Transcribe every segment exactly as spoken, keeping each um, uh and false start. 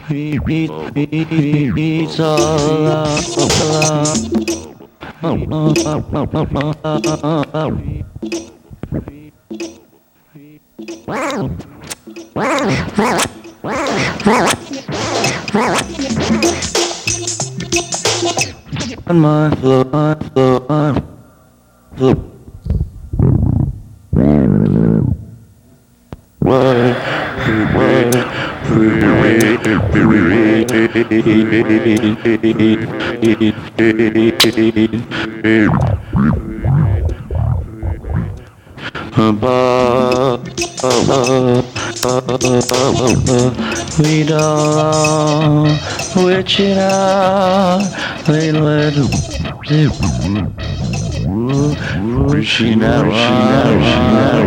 It's all on my floor, my floor, my floor. We don't which it out, we let reaching out, reaching out, reaching out,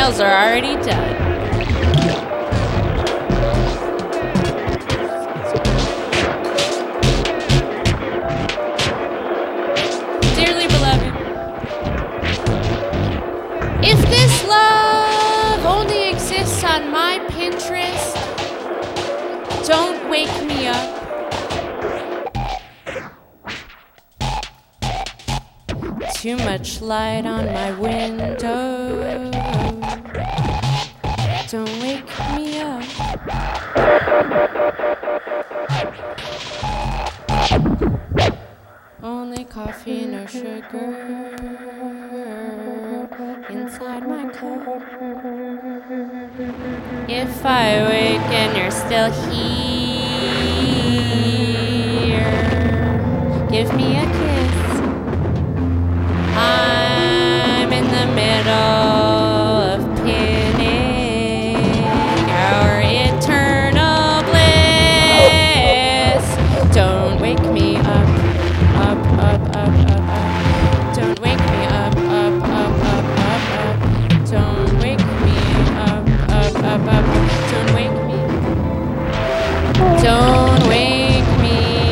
nails are already done. Dearly beloved, if this love only exists on my Pinterest, don't wake me up. Too much light on my window. Don't wake me up. Only coffee, no sugar inside my cup. If I wake and you're still here, give me a kiss. I'm in the middle of pinning our eternal bliss. Don't wake me up, up, up, up, up, up. Don't wake me up, up, up, up, up, up. Don't wake me up, up, up, up, up. Don't wake me. Don't wake me.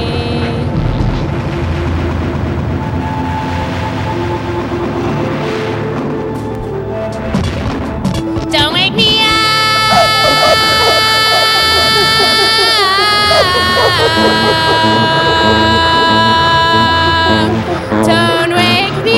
Don't wake me up. Don't wake me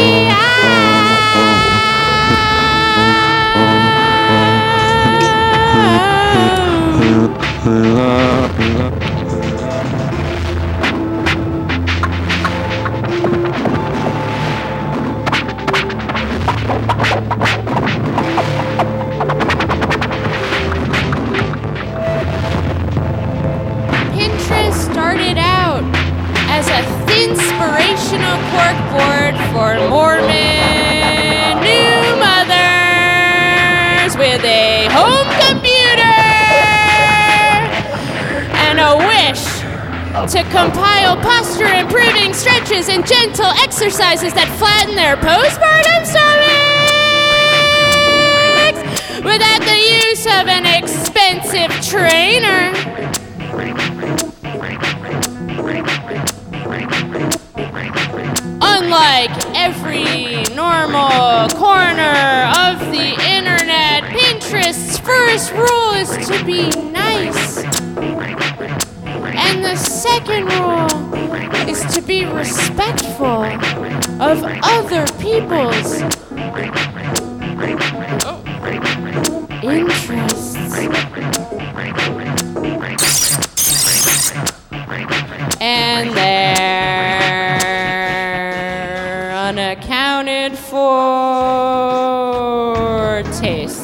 Pinterest started out as a thinspirational corkboard for Mormon new mothers with a home computer and a wish to compile posture-improving stretches and gentle exercises that flatten their postpartum stomachs without the use of an expensive trainer. Unlike every normal corner of the internet, Pinterest's first rule is to be nice. And the second rule is to be respectful of other people's interests. And they're unaccounted for tastes.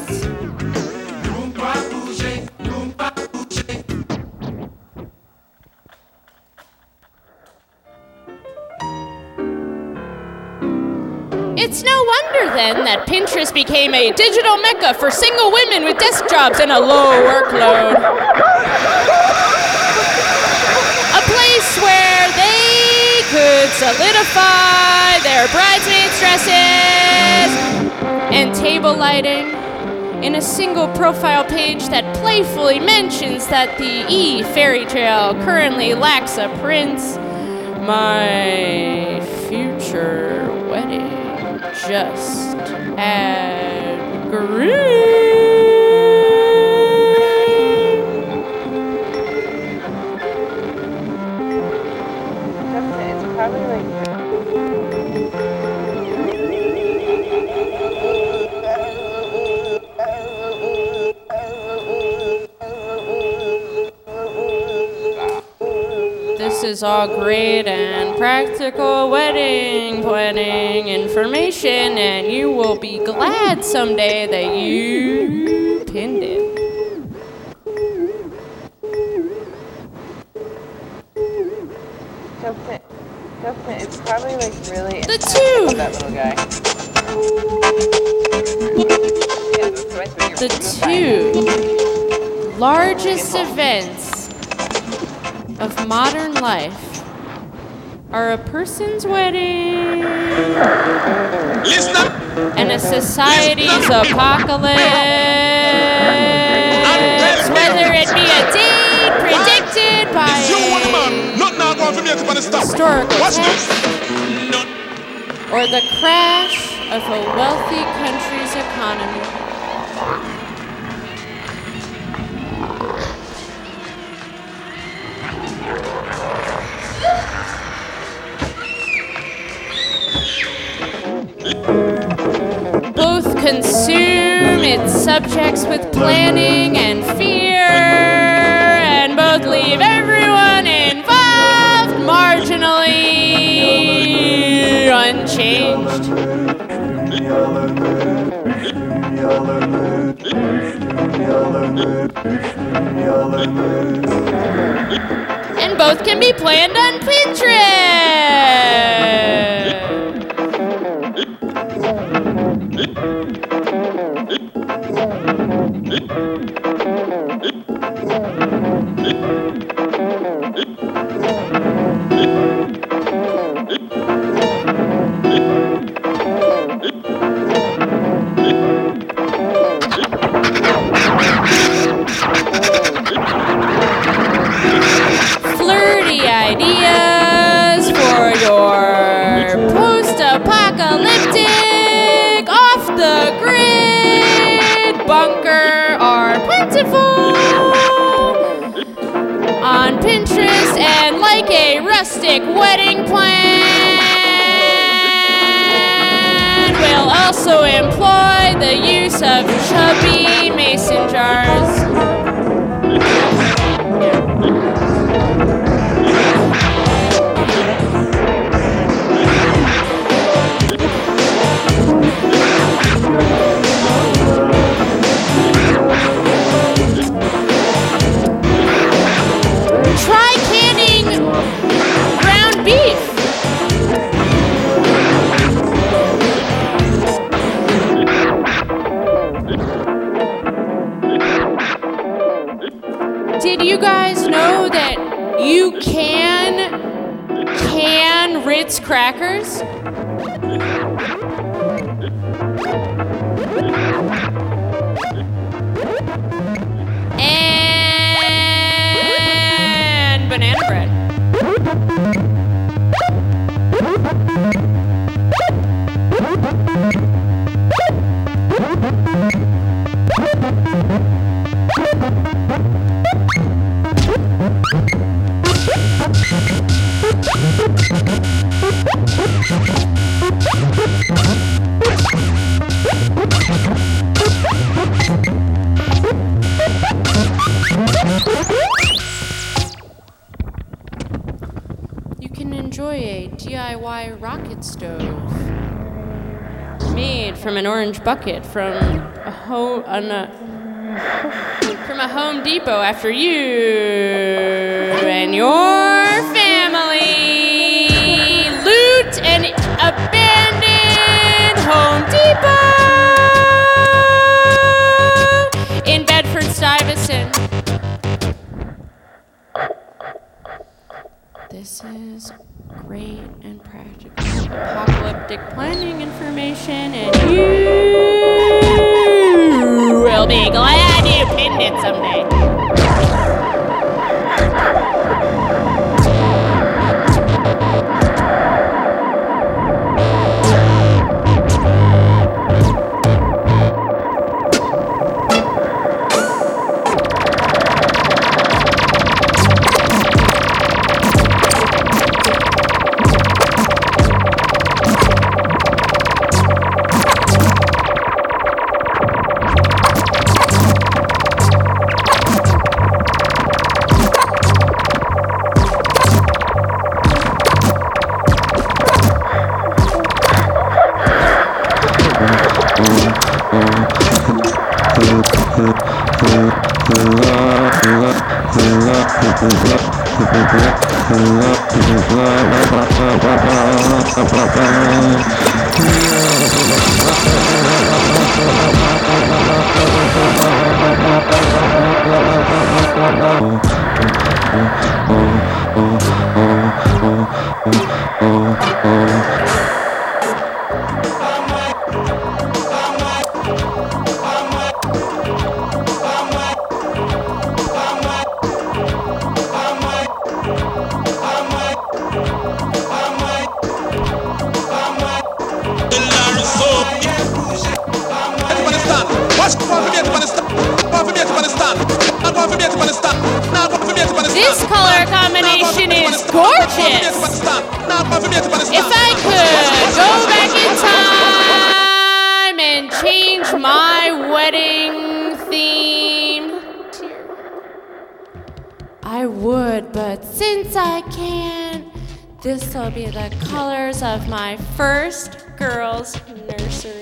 It's no wonder then that Pinterest became a digital mecca for single women with desk jobs and a low workload. A place where they could solidify their bridesmaids' dresses and table lighting in a single profile page that playfully mentions that the E fairy tale currently lacks a prince. My future wedding just had green. It's probably like. This is all great and practical wedding planning information, and you will be glad someday that you pinned it. Don't pin, don't pin. It's probably like really. The two. That little guy. Yeah, that's the right thing. The two largest events of modern life are a person's wedding. Listen up! and a society's apocalypse. Whether it be a date predicted by a historical text or the crash of a wealthy country's economy. Both consume its subjects with planning and fear, and both leave everyone involved marginally unchanged. And both can be planned on Pinterest. Flirty ideas for your post-apocalyptic, off-the-grid bunker are plentiful on Pinterest, and like a rustic wedding plan, will also employ the use of chubby mason jars. Try canning ground beef. Did you guys know that you can can Ritz crackers? And banana bread. You can enjoy a D I Y rocket stove made from an orange bucket from a home on a, from a Home Depot after you and your family loot an abandoned Home Depot in Bedford-Stuyvesant. This is great and practical apocalyptic planning information, and you will be glad you pinned it someday. This color combination is gorgeous. If I could go back in time and change my wedding theme, I would, but since I can't, this will be the colors of my first girls' nursery.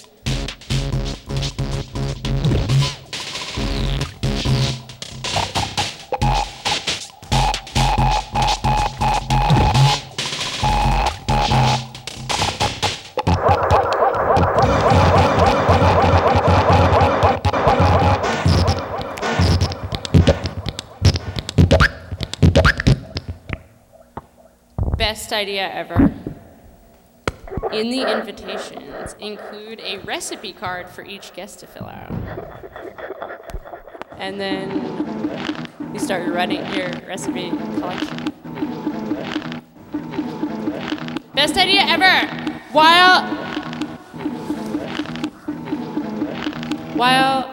Best idea ever. In the invitations, include a recipe card for each guest to fill out. And then you start your running your recipe collection. Best idea ever. While while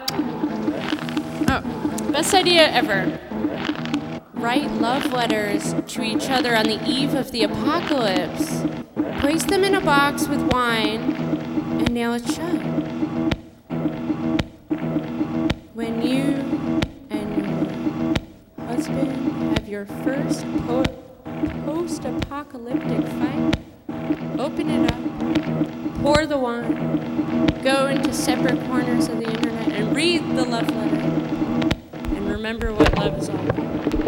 oh, best idea ever. Write love letters to each other on the eve of the apocalypse. Place them in a box with wine and nail it shut. When you and your husband have your first po- post-apocalyptic fight, open it up, pour the wine, go into separate corners of the internet and read the love letter. And remember what love is all about.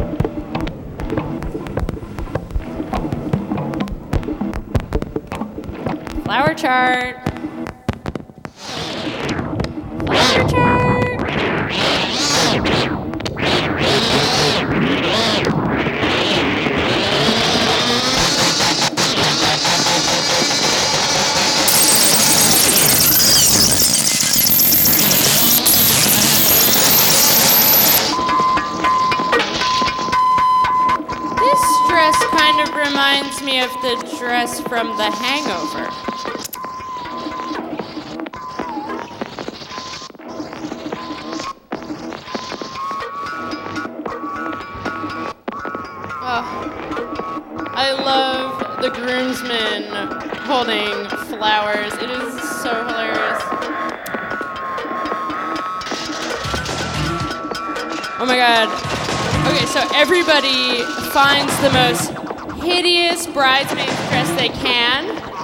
Flower chart. Flower chart. This dress kind of reminds me of the dress from The Hangover. I love the groomsmen holding flowers. It is so hilarious. Oh my god. Okay, so everybody finds the most hideous bridesmaid's dress they can.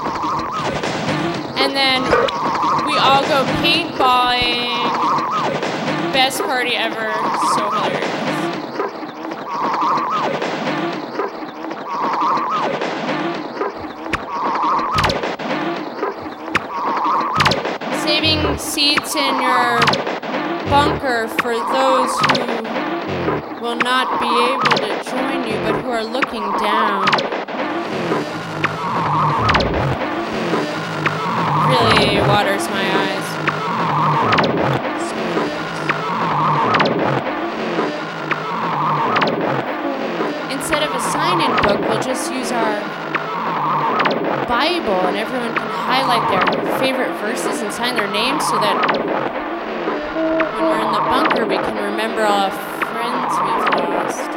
And then we all go paintballing. Best party ever. So hilarious. Saving seats in your bunker for those who will not be able to join you, but who are looking down. Really waters my eyes. Instead of a sign-in book, we'll just use our Bible, and everyone can highlight their favorite verses and sign their names so that when we're in the bunker, we can remember all the friends we've lost.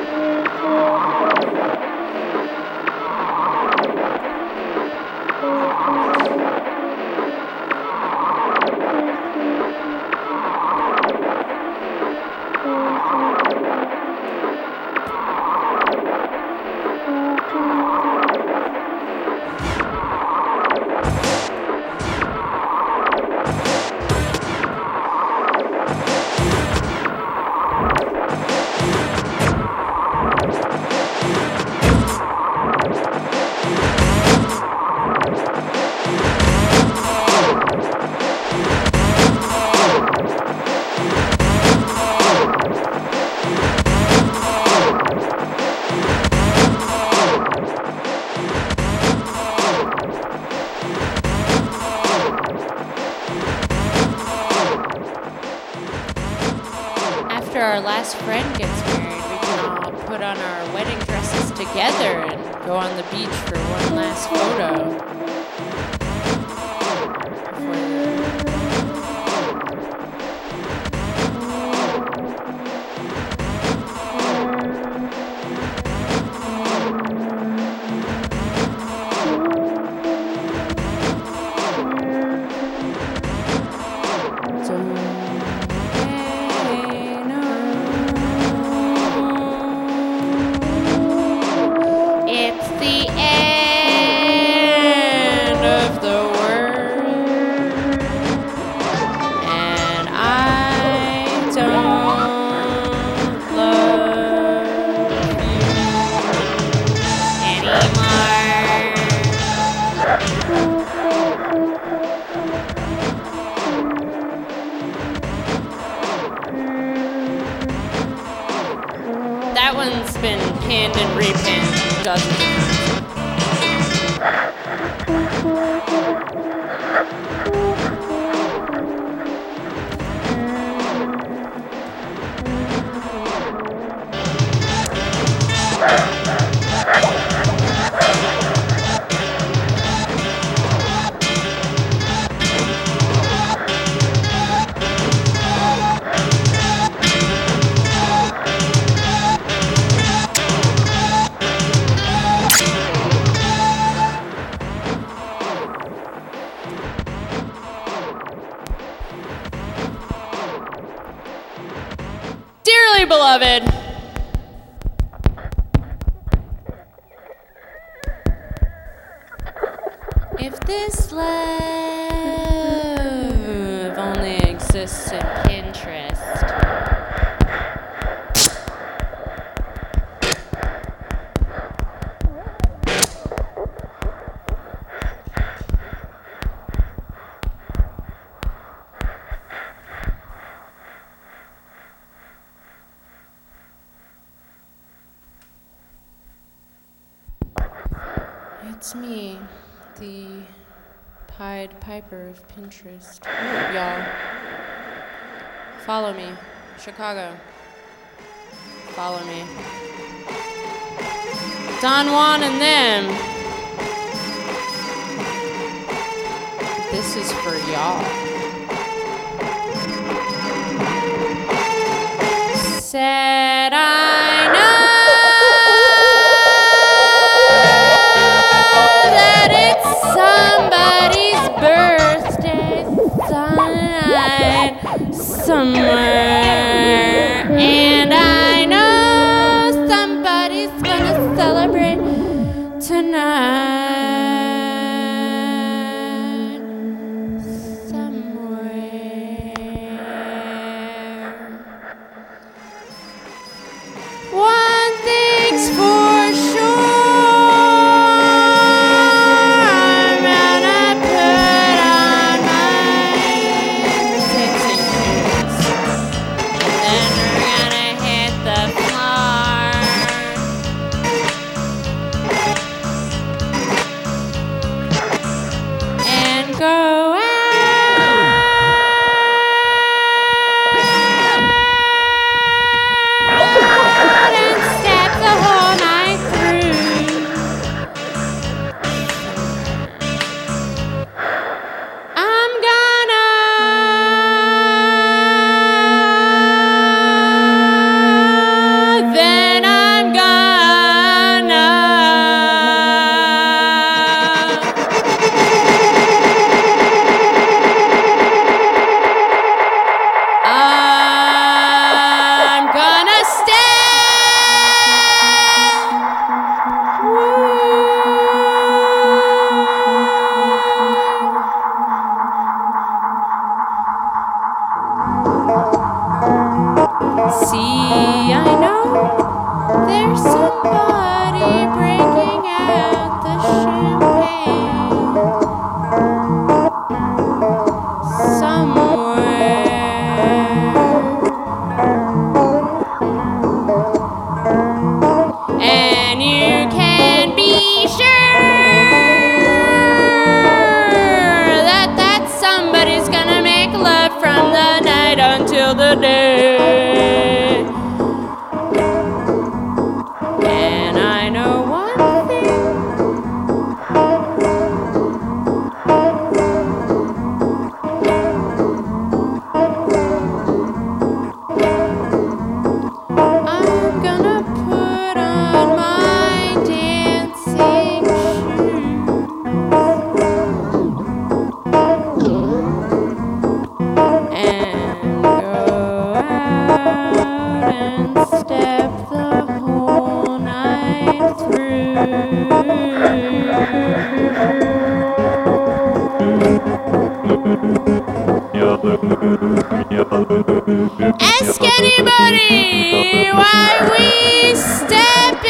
After our last friend gets married, we can all put on our wedding dresses together and go on the beach for one last photo. Before been pinned and repinned dozens of times. Dearly beloved, if this love only exists in Pinterest, it's me, the Pied Piper of Pinterest. Y'all, follow me. Chicago, follow me. Don Juan and them. This is for y'all. Said I know that it's somebody's birthday tonight somewhere, and I know somebody's gonna celebrate tonight somewhere. One thing's for sure, I'm gonna put on my dancing shoes, and then we're gonna hit the floor. And go out and step the whole night through. I'm gonna, then I'm gonna. I'm gonna stay. See, I know there's somebody breaking out the champagne somewhere, and you can be sure that that somebody's gonna make love from the night until the day. And I know one thing, I'm gonna put on my dancing shoes and go out and step the whole night through. Ask anybody why we step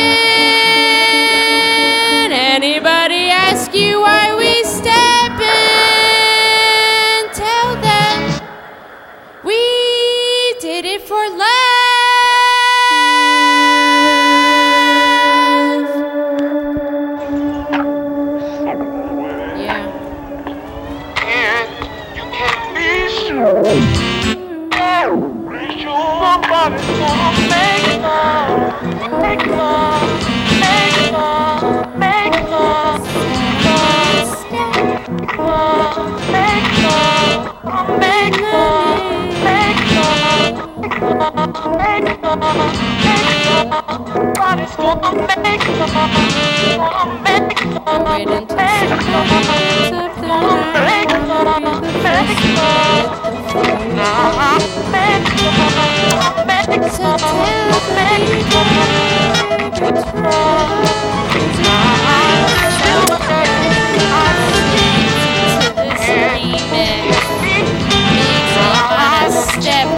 in. Anybody ask you why we step in? Tell them we did it for love. I wait until somebody gets up there. I wanna be the first to get the flow. So tell the D J it's to this remix. Makes me wanna step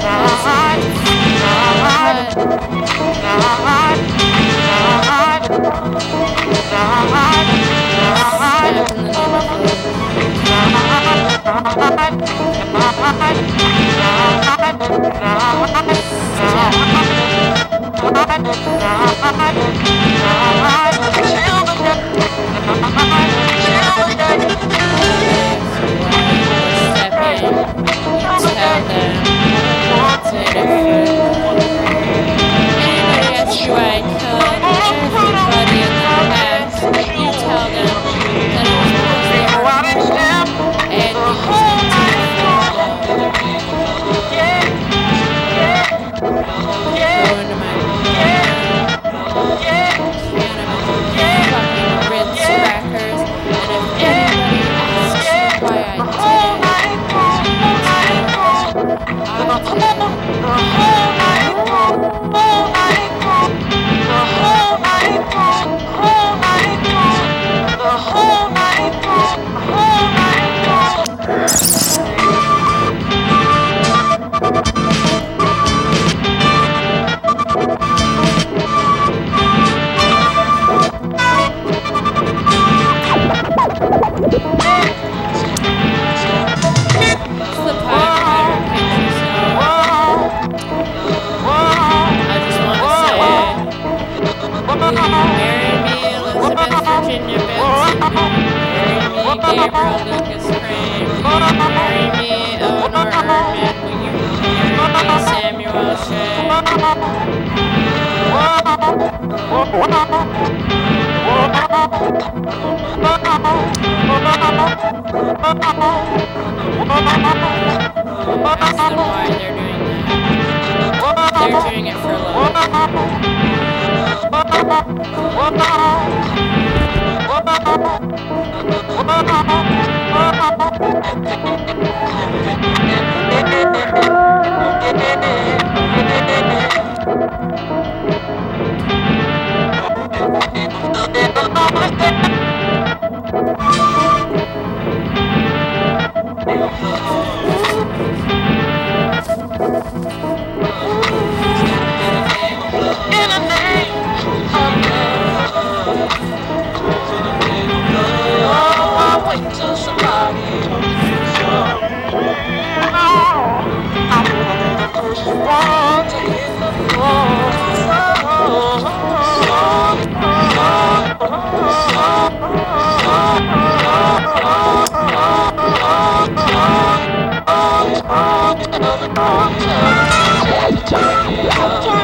Turn